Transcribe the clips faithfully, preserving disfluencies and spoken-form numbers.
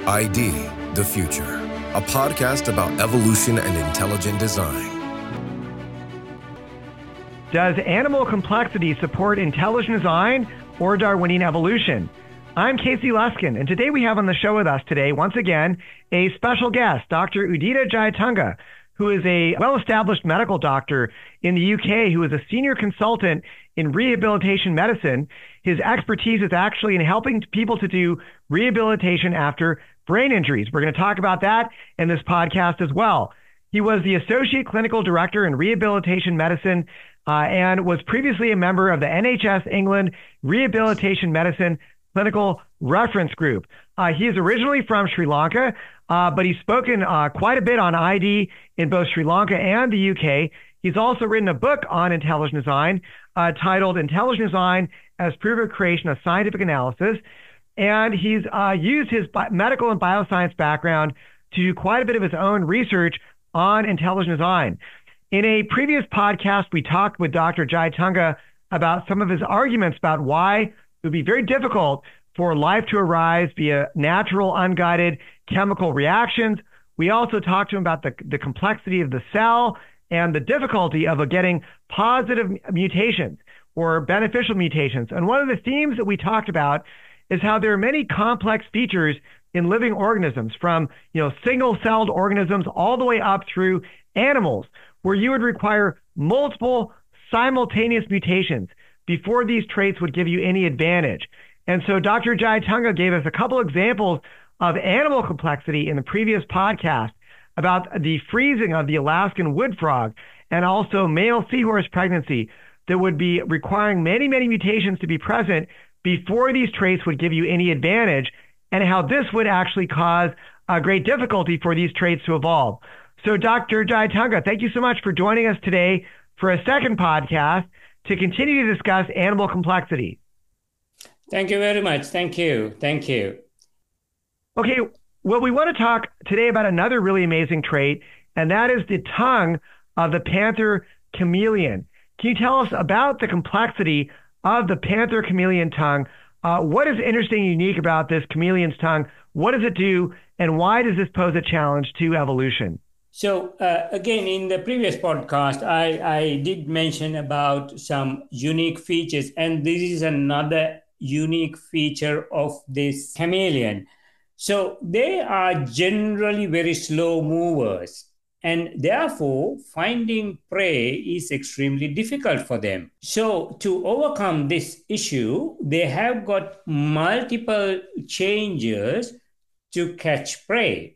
I D, The Future, a podcast about evolution and intelligent design. Does animal complexity support intelligent design or Darwinian evolution? I'm Casey Luskin, and today we have on the show with us today, once again, a special guest, Doctor Udita Jayatunga, who is a well-established medical doctor in the U K who is a senior consultant in rehabilitation medicine. His expertise is actually in helping people to do rehabilitation after brain injuries. We're going to talk about that in this podcast as well. He was the Associate Clinical Director in Rehabilitation Medicine uh, and was previously a member of the N H S England Rehabilitation Medicine Clinical Reference Group. Uh, he is originally from Sri Lanka, uh, but he's spoken uh, quite a bit on I D in both Sri Lanka and the U K. He's also written a book on intelligent design uh, titled Intelligent Design as Proof of Creation of Scientific Analysis. And he's uh, used his bi- medical and bioscience background to do quite a bit of his own research on intelligent design. In a previous podcast, we talked with Doctor Jayatunga about some of his arguments about why it would be very difficult for life to arise via natural, unguided chemical reactions. We also talked to him about the, the complexity of the cell and the difficulty of getting positive mutations or beneficial mutations. And one of the themes that we talked about is how there are many complex features in living organisms, from you know single-celled organisms all the way up through animals, where you would require multiple simultaneous mutations before these traits would give you any advantage. And so Doctor Jayatunga gave us a couple examples of animal complexity in the previous podcast about the freezing of the Alaskan wood frog and also male seahorse pregnancy that would be requiring many, many mutations to be present before these traits would give you any advantage, and how this would actually cause a great difficulty for these traits to evolve. So Doctor Jayatunga, thank you so much for joining us today for a second podcast to continue to discuss animal complexity. Thank you very much. Thank you. Thank you. Okay, well, we want to talk today about another really amazing trait, and that is the tongue of the panther chameleon. Can you tell us about the complexity of the panther chameleon tongue? Uh, what is interesting and unique about this chameleon's tongue? What does it do, and why does this pose a challenge to evolution? So uh, again, in the previous podcast, I, I did mention about some unique features, and this is another unique feature of this chameleon. So they are generally very slow movers, and therefore finding prey is extremely difficult for them. So to overcome this issue, they have got multiple changes to catch prey.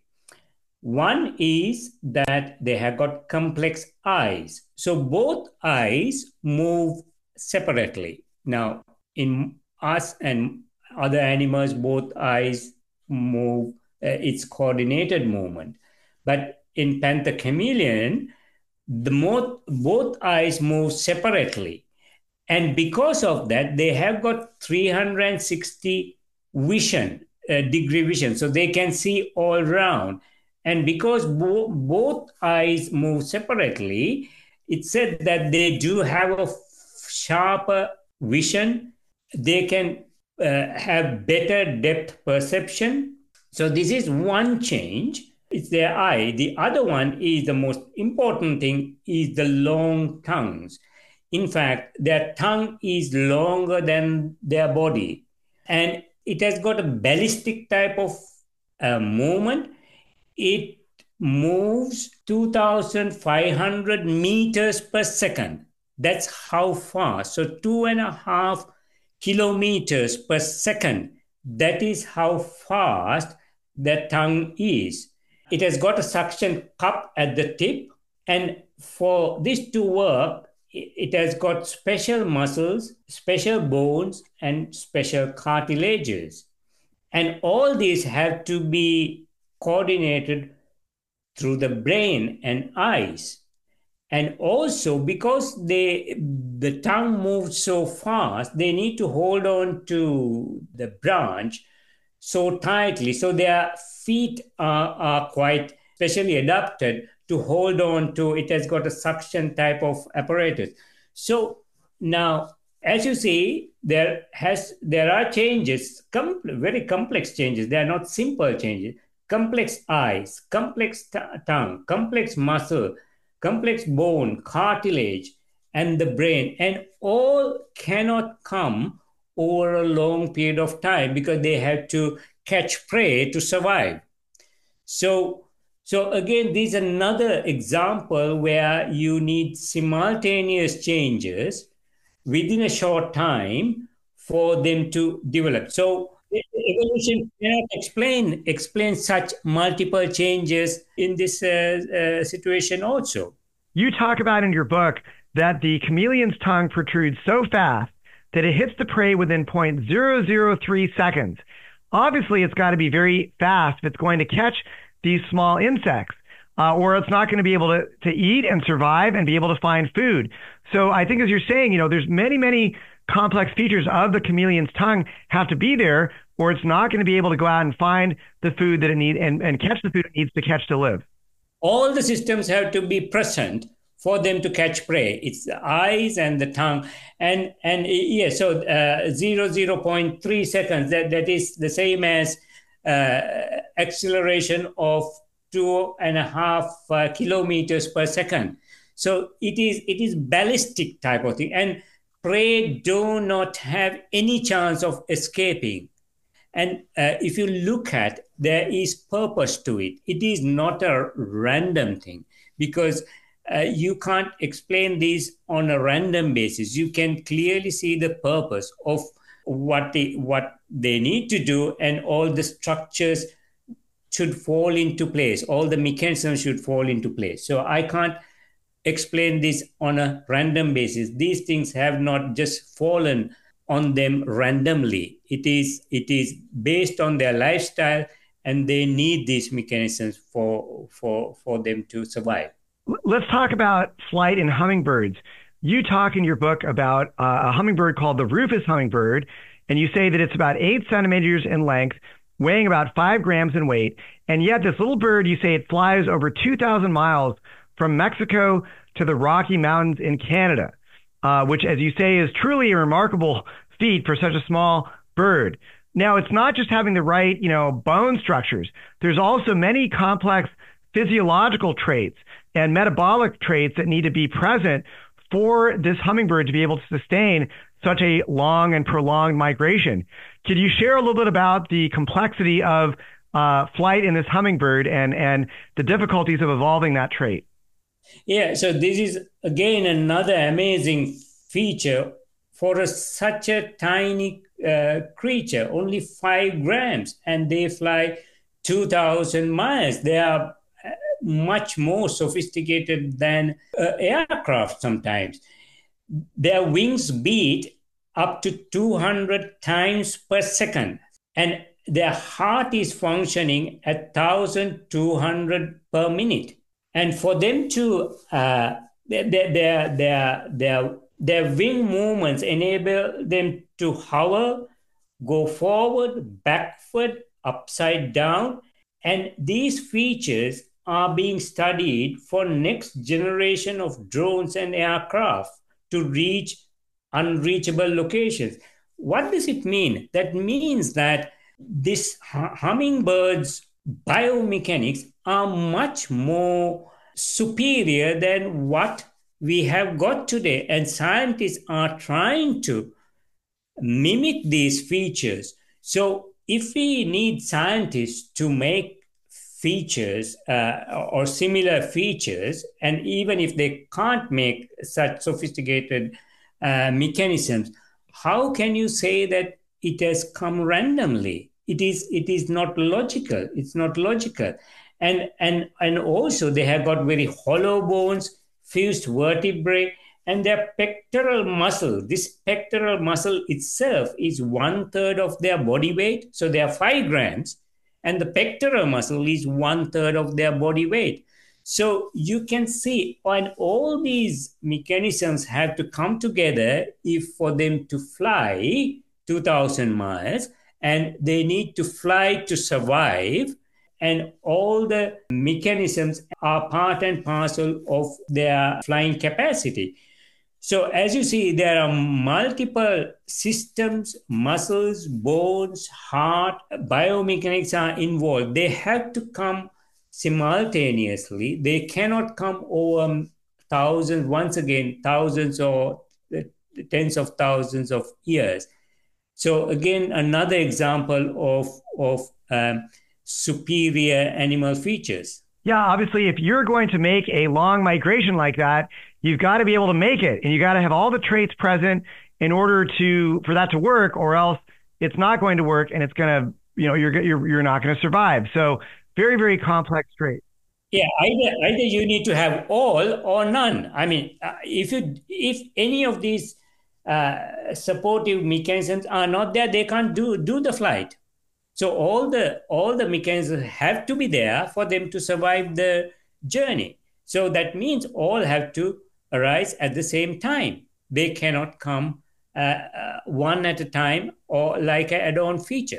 One is that they have got complex eyes. So both eyes move separately. Now, in us and other animals, both eyes move, uh, it's coordinated movement. But in panther chameleon, the mo- both eyes move separately. And because of that, they have got three hundred sixty vision, uh, degree vision. So they can see all around. And because bo- both eyes move separately, it said that they do have a f- sharper vision. They can uh, have better depth perception. So this is one change. It's their eye. The other one is the most important thing is the long tongues. In fact, their tongue is longer than their body. And it has got a ballistic type of uh, movement. It moves two thousand five hundred meters per second. That's how fast. So two and a half kilometers per second. That is how fast the tongue is. It has got a suction cup at the tip. And for this to work, it has got special muscles, special bones, and special cartilages. And all these have to be coordinated through the brain and eyes. And also because they the tongue moves so fast, they need to hold on to the branch so tightly. So their feet are, are quite specially adapted to hold on to. It has got a suction type of apparatus. So now as you see, there has there are changes, com- very complex changes. They are not simple changes. Complex eyes, complex t- tongue, complex muscle, complex bone, cartilage, and the brain, and all cannot come over a long period of time because they have to catch prey to survive. So, so again, this is another example where you need simultaneous changes within a short time for them to develop. So evolution cannot explain explain such multiple changes in this uh, uh, situation also. You talk about in your book that the chameleon's tongue protrudes so fast that it hits the prey within zero point zero zero three seconds. Obviously, it's got to be very fast if it's going to catch these small insects, uh, or it's not going to be able to, to eat and survive and be able to find food. So I think, as you're saying, you know, there's many, many complex features of the chameleon's tongue have to be there, or it's not going to be able to go out and find the food that it needs and, and catch the food it needs to catch to live. All the systems have to be present for them to catch prey. It's the eyes and the tongue. And, and yeah, so uh, zero, zero point three seconds, that, that is the same as uh, acceleration of two and a half uh, kilometers per second. So it is it is ballistic type of thing. And prey do not have any chance of escaping. And uh, if you look at, there is purpose to it. It is not a random thing, because uh, you can't explain this on a random basis. You can clearly see the purpose of what they, what they need to do, and all the structures should fall into place. All the mechanisms should fall into place. So I can't explain this on a random basis. These things have not just fallen on them randomly. It is it is based on their lifestyle, and they need these mechanisms for for for them to survive. Let's talk about flight in hummingbirds. You talk in your book about uh, a hummingbird called the rufous hummingbird, and you say that it's about eight centimeters in length, weighing about five grams in weight, and yet this little bird, you say it flies over two thousand miles from Mexico to the Rocky Mountains in Canada, uh, which, as you say, is truly a remarkable feat for such a small bird. Now, it's not just having the right, you know, bone structures. There's also many complex physiological traits and metabolic traits that need to be present for this hummingbird to be able to sustain such a long and prolonged migration. Could you share a little bit about the complexity of uh, flight in this hummingbird and, and the difficulties of evolving that trait? Yeah, so this is, again, another amazing feature for a, such a tiny uh, creature, only five grams, and they fly two thousand miles. They are much more sophisticated than uh, aircraft sometimes. Their wings beat up to two hundred times per second, and their heart is functioning at one thousand two hundred per minute. And for them to, uh, their, their, their, their, their wing movements enable them to hover, go forward, backward, upside down. And these features are being studied for next generation of drones and aircraft to reach unreachable locations. What does it mean? That means that this hummingbird's biomechanics are much more superior than what we have got today. And scientists are trying to mimic these features. So if we need scientists to make features uh, or similar features, and even if they can't make such sophisticated uh, mechanisms, how can you say that it has come randomly? It is it is not logical. It's not logical. And, and, and also they have got very hollow bones, fused vertebrae, and their pectoral muscle, this pectoral muscle itself is one third of their body weight. So they are five grams, and the pectoral muscle is one third of their body weight. So you can see, and all these mechanisms have to come together if for them to fly two thousand miles, and they need to fly to survive. And all the mechanisms are part and parcel of their flying capacity. So as you see, there are multiple systems, muscles, bones, heart, biomechanics are involved. They have to come simultaneously. They cannot come over thousands, once again, thousands or tens of thousands of years. So again, another example of, of um, superior animal features. Yeah, obviously, if you're going to make a long migration like that, you've got to be able to make it, and you got to have all the traits present in order to for that to work, or else it's not going to work, and it's going to, you know, you're you're you're not going to survive. So very, very complex traits. Yeah, either either you need to have all or none. I mean, uh, if you if any of these uh, supportive mechanisms are not there, they can't do do the flight. So all the all the mechanisms have to be there for them to survive the journey. So that means all have to arise at the same time. They cannot come uh, uh, one at a time or like an add-on feature.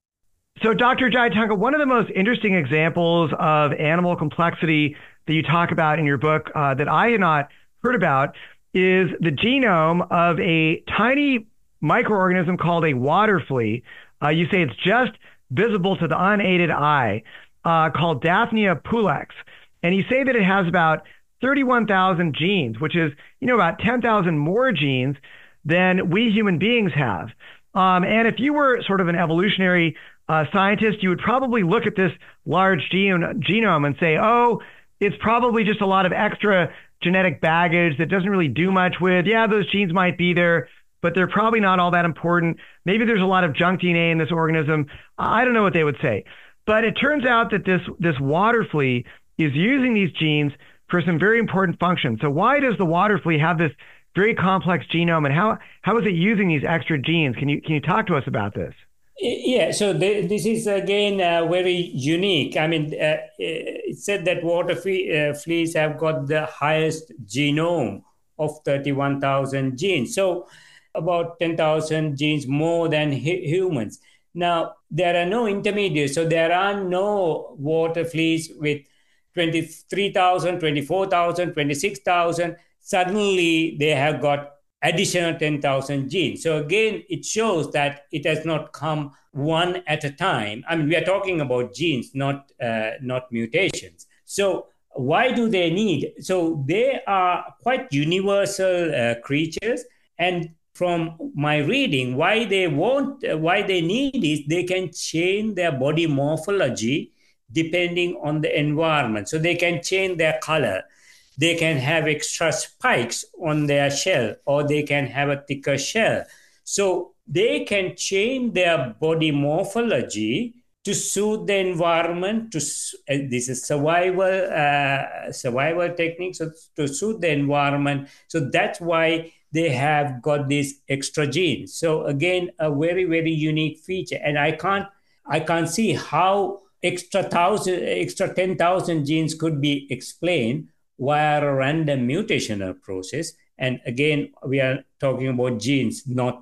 So Doctor Jayatunga, one of the most interesting examples of animal complexity that you talk about in your book uh, that I had not heard about is the genome of a tiny microorganism called a water flea. Uh, you say it's just visible to the unaided eye, uh, called Daphnia pulex. And you say that it has about thirty-one thousand genes, which is, you know, about ten thousand more genes than we human beings have. Um, and if you were sort of an evolutionary uh, scientist, you would probably look at this large gene- genome and say, oh, it's probably just a lot of extra genetic baggage that doesn't really do much with. Yeah, those genes might be there, but they're probably not all that important. Maybe there's a lot of junk D N A in this organism. I don't know what they would say. But it turns out that this, this water flea is using these genes for some very important functions. So why does the water flea have this very complex genome, and how, how is it using these extra genes? Can you, can you talk to us about this? Yeah, so the, this is again uh, very unique. I mean, uh, it said that water flea, uh, fleas have got the highest genome of thirty-one thousand genes. So about ten thousand genes more than hu- humans. Now, there are no intermediates. So there are no water fleas with twenty-three thousand, twenty-four thousand, twenty-six thousand. Suddenly, they have got additional ten thousand genes. So again, it shows that it has not come one at a time. I mean, we are talking about genes, not uh, not mutations. So why do they need? So they are quite universal uh, creatures. And from my reading, why they want, uh, why they need is they can change their body morphology depending on the environment. So they can change their color. They can have extra spikes on their shell, or they can have a thicker shell. So they can change their body morphology to suit the environment. To uh, this is survival uh, survival techniques, so to suit the environment. So that's why they have got these extra genes. So again, a very very unique feature, and I can't I can't see how extra thousand extra ten thousand genes could be explained via a random mutational process. And again, we are talking about genes, not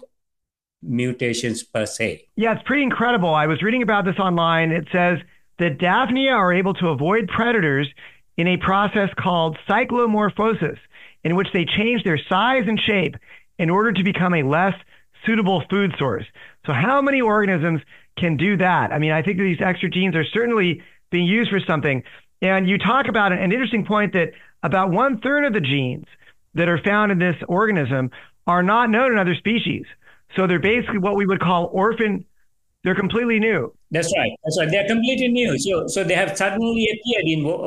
mutations per se. Yeah, it's pretty incredible. I was reading about this online. It says that Daphnia are able to avoid predators in a process called cyclomorphosis, in which they change their size and shape in order to become a less suitable food source. So how many organisms can do that? I mean, I think that these extra genes are certainly being used for something. And you talk about an interesting point that about one third of the genes that are found in this organism are not known in other species. So they're basically what we would call orphan. They're completely new. That's right. That's right. They're completely new. So, so they have suddenly appeared in uh,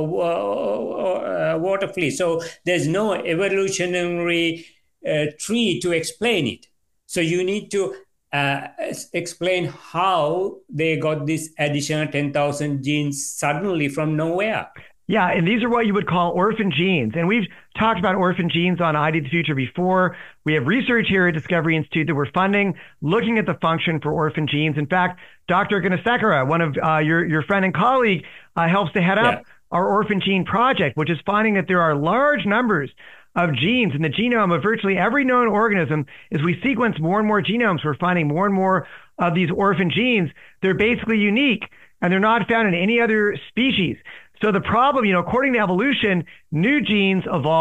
uh, water fleas. So there's no evolutionary uh, tree to explain it. So you need to uh, explain how they got this additional ten thousand genes suddenly from nowhere. Yeah, and these are what you would call orphan genes. And we've talked about orphan genes on I D the Future before. We have research here at Discovery Institute that we're funding, looking at the function for orphan genes. In fact, Doctor Gunasekara, one of uh, your, your friend and colleague, uh, helps to head up yeah. our orphan gene project, which is finding that there are large numbers of genes in the genome of virtually every known organism. As we sequence more and more genomes, we're finding more and more of these orphan genes. They're basically unique, and they're not found in any other species. So the problem, you know, according to evolution, new genes evolve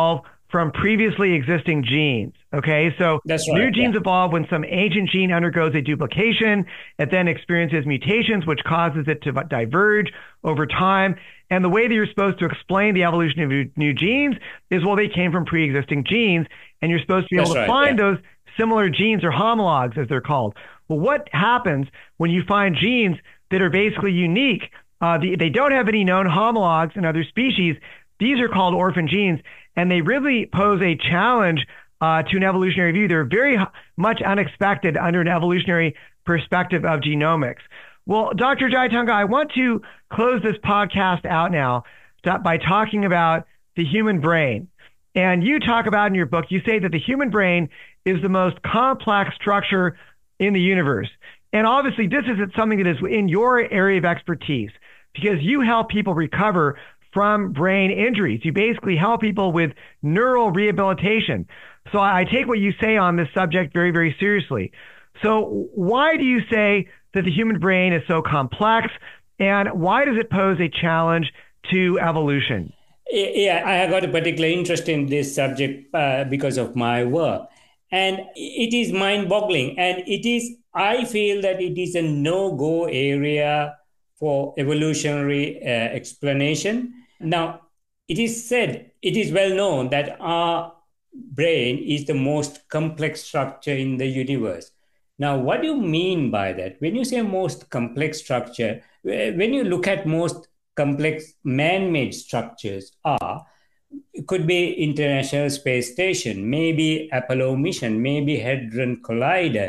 from previously existing genes. Okay, so That's right, new genes yeah. evolve when some ancient gene undergoes a duplication. It then experiences mutations, which causes it to diverge over time. And the way that you're supposed to explain the evolution of new genes is, well, they came from pre-existing genes, and you're supposed to be able That's to right, find yeah. those similar genes, or homologs as they're called. Well, what happens when you find genes that are basically unique? Uh, the, they don't have any known homologs in other species. These are called orphan genes, and they really pose a challenge uh, to an evolutionary view. They're very much unexpected under an evolutionary perspective of genomics. Well, Doctor Jaitunga, I want to close this podcast out now by talking about the human brain. And you talk about in your book, you say that the human brain is the most complex structure in the universe. And obviously, this isn't something that is in your area of expertise, because you help people recover from brain injuries. You basically help people with neural rehabilitation. So I take what you say on this subject very, very seriously. So why do you say that the human brain is so complex, and why does it pose a challenge to evolution? Yeah, I have got a particular interest in this subject uh, because of my work. And it is mind-boggling. And it is, I feel that it is a no-go area for evolutionary uh, explanation. Now, it is said, it is well known that our brain is the most complex structure in the universe. Now, what do you mean by that? When you say most complex structure, when you look at most complex man-made structures are, it could be International Space Station, maybe Apollo mission, maybe Hadron Collider.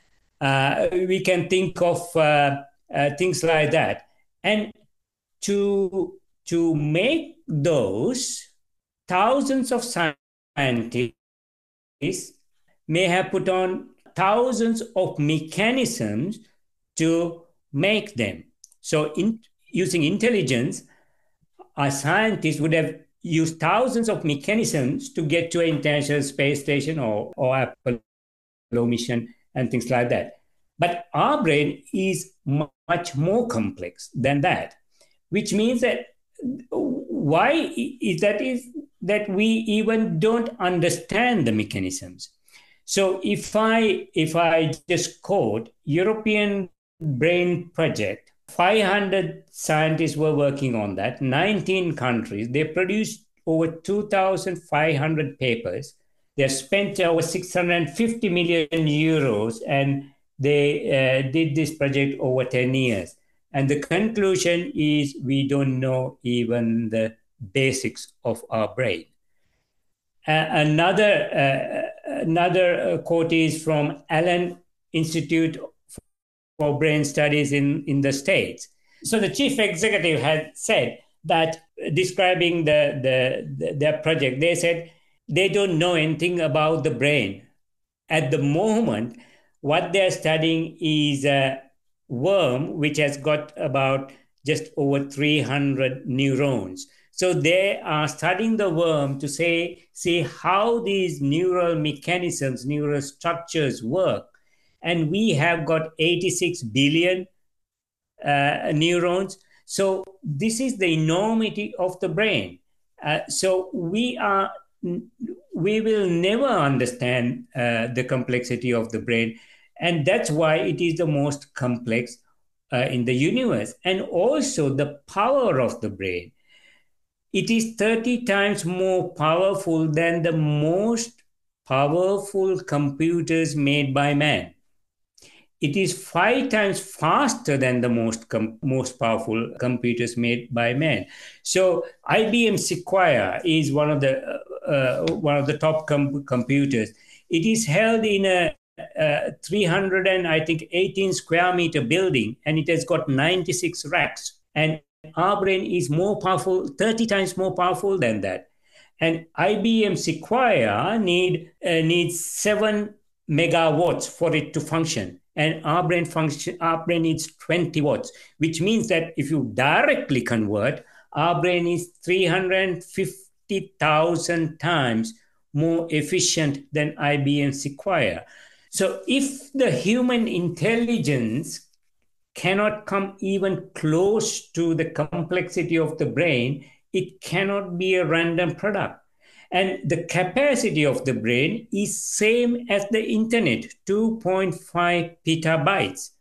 Uh, we can think of uh, uh, things like that. And to, to make those, thousands of scientists may have put on thousands of mechanisms to make them. So in using intelligence, our scientists would have used thousands of mechanisms to get to an International Space Station or, or Apollo mission and things like that. But our brain is much more complex than that, which means that why is that is that we even don't understand the mechanisms. So if I if I just quote European Brain Project, five hundred scientists were working on that, nineteen countries. They produced over two thousand five hundred papers. They spent over six hundred fifty million euros, and they uh, did this project over ten years. And the conclusion is we don't know even the basics of our brain. Uh, another uh, another quote is from Allen Institute for Brain Studies in, in the States. So the chief executive had said that, describing the, the, the their project, they said they don't know anything about the brain. At the moment, what they're studying is a worm which has got about just over three hundred neurons. So they are studying the worm to say, see how these neural mechanisms, neural structures work. And we have got eighty-six billion uh, neurons. So this is the enormity of the brain. Uh, so we are, we will never understand uh, the complexity of the brain. And that's why it is the most complex uh, in the universe. And also the power of the brain. It is thirty times more powerful than the most powerful computers made by man. It is five times faster than the most com- most powerful computers made by man. So I B M Sequoia is one of the uh, uh, one of the top com- computers. It is held in a uh, three hundred and I think eighteen square meter building, and it has got ninety-six racks. And our brain is more powerful, thirty times more powerful than that. And I B M Sequoia need uh, needs seven megawatts for it to function. And our brain function, our brain needs twenty watts, which means that if you directly convert, our brain is three hundred fifty thousand times more efficient than I B M Sequoia. So if the human intelligence cannot come even close to the complexity of the brain, it cannot be a random product. And the capacity of the brain is same as the internet, two point five petabytes.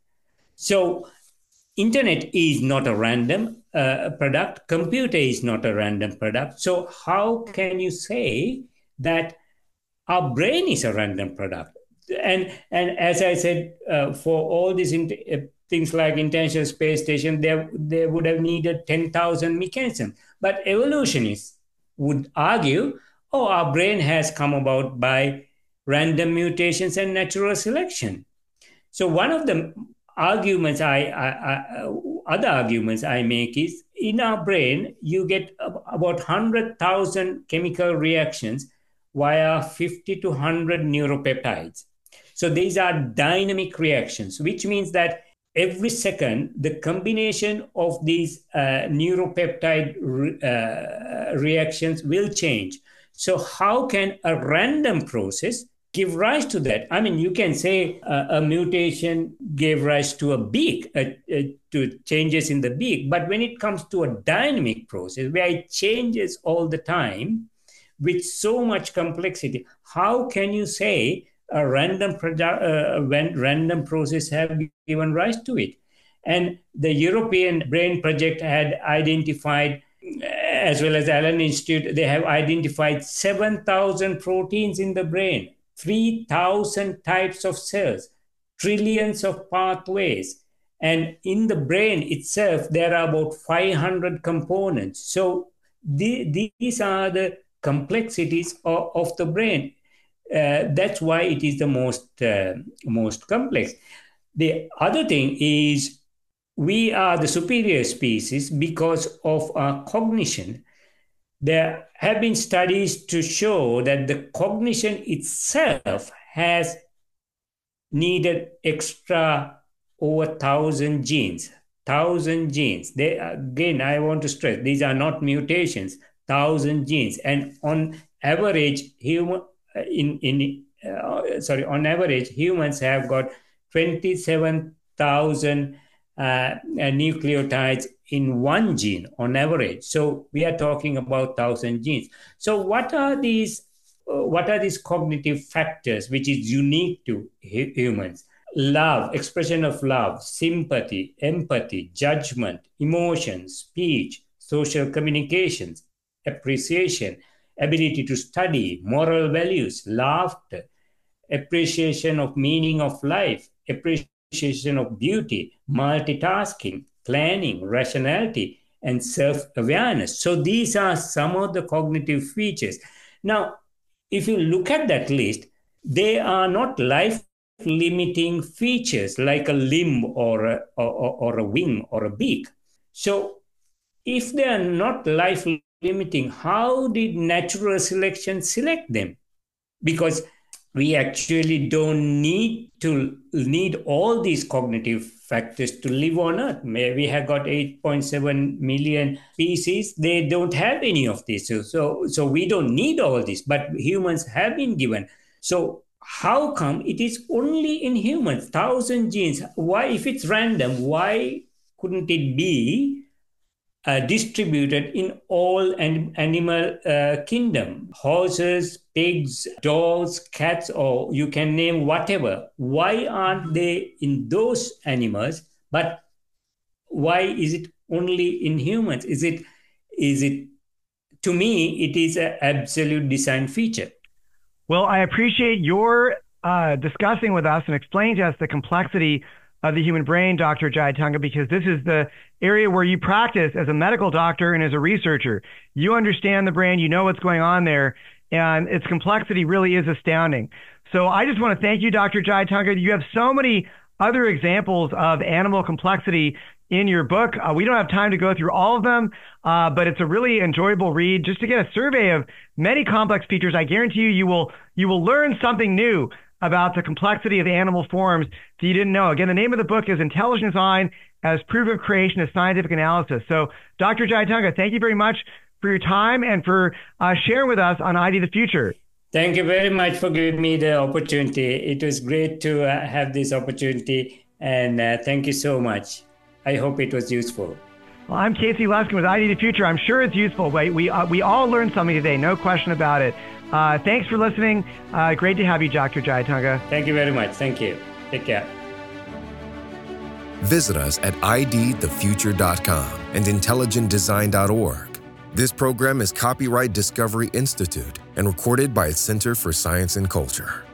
So internet is not a random uh, product. Computer is not a random product. So how can you say that our brain is a random product? And and as I said, uh, for all these uh, things like International Space Station, they, they would have needed ten thousand mechanisms. But evolutionists would argue, oh, our brain has come about by random mutations and natural selection. So one of the arguments I, I, I other arguments I make is, in our brain, you get about one hundred thousand chemical reactions via fifty to one hundred neuropeptides. So these are dynamic reactions, which means that every second, the combination of these uh, neuropeptide re- uh, reactions will change. So how can a random process give rise to that? I mean, you can say uh, a mutation gave rise to a beak, uh, uh, to changes in the beak. But when it comes to a dynamic process where it changes all the time with so much complexity, how can you say a random produ- uh, when random process have given rise to it? And the European Brain Project had identified, as well as the Allen Institute, they have identified seven thousand proteins in the brain, three thousand types of cells, trillions of pathways. And in the brain itself, there are about five hundred components. So the, these are the complexities of, of the brain. Uh, that's why it is the most uh, most complex. The other thing is, we are the superior species because of our cognition. There have been studies to show that the cognition itself has needed extra over thousand genes. Thousand genes. They, again, I want to stress, these are not mutations. Thousand genes, and on average, human. In in uh, sorry, on average, humans have got twenty-seven thousand uh, nucleotides in one gene on average. So we are talking about thousand genes. So what are these? Uh, what are these cognitive factors which is unique to hu- humans? Love, expression of love, sympathy, empathy, judgment, emotion, speech, social communications, appreciation, ability to study, moral values, laughter, appreciation of meaning of life, appreciation of beauty, multitasking, planning, rationality, and self-awareness. So these are some of the cognitive features. Now, if you look at that list, they are not life-limiting features like a limb or a, or, or a wing or a beak. So if they are not life-limiting, limiting, how did natural selection select them? Because we actually don't need to need all these cognitive factors to live on Earth. We have got eight point seven million species. They don't have any of this. So, so, so we don't need all this, but humans have been given. So how come it is only in humans, thousand genes? Why, if it's random, why couldn't it be Uh, distributed in all an animal uh, kingdom? Horses, pigs, dogs, cats, or you can name whatever. Why aren't they in those animals? But why is it only in humans? Is it, is it, to me, it is an absolute design feature. Well, I appreciate your uh, discussing with us and explaining to us the complexity of the human brain, Doctor Jayatunga, because this is the area where you practice as a medical doctor and as a researcher. You understand the brain, you know what's going on there, and its complexity really is astounding. So I just want to thank you, Doctor Jayatunga. You have so many other examples of animal complexity in your book. Uh, we don't have time to go through all of them, uh, but it's a really enjoyable read just to get a survey of many complex features. I guarantee you, you will you will learn something new about the complexity of animal forms that you didn't know. Again, the name of the book is Intelligent Design as Proof of Creation of Scientific Analysis. So, Doctor Jayatunga, thank you very much for your time and for uh, sharing with us on I D the Future. Thank you very much for giving me the opportunity. It was great to uh, have this opportunity, and uh, thank you so much. I hope it was useful. Well, I'm Casey Luskin with I D the Future. I'm sure it's useful. We, we, uh, we all learned something today, no question about it. Uh, thanks for listening. Uh, great to have you, Doctor Jayatunga. Thank you very much. Thank you. Take care. Visit us at I D the future dot com and intelligent design dot org. This program is copyright Discovery Institute and recorded by its Center for Science and Culture.